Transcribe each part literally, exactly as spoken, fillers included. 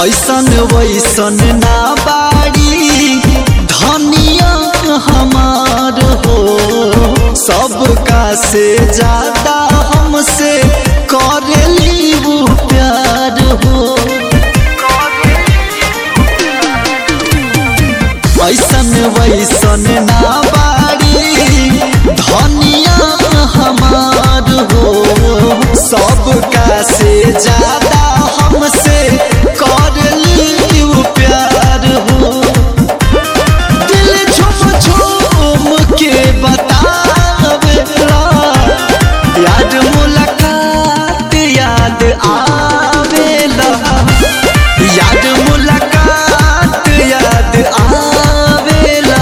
ऐसन वैसन ना बाड़ी धनिया हमार हो, सबका से ज्यादा हमसे करेली वो प्यार हो। ऐसन वैसन ना बाड़ी धनिया हमार हो, सबका से ज्यादा हमसे करेली वो प्यार हो। दिल झुम झुम के बतावेला, याद मुलाकात याद आवेला, याद मुलाकात याद आवेला।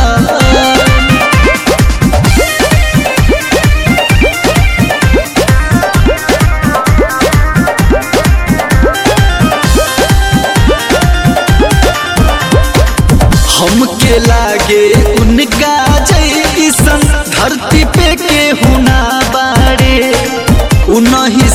हमके लागे उनका जैसन धरती पे के हुना बाड़े, उनही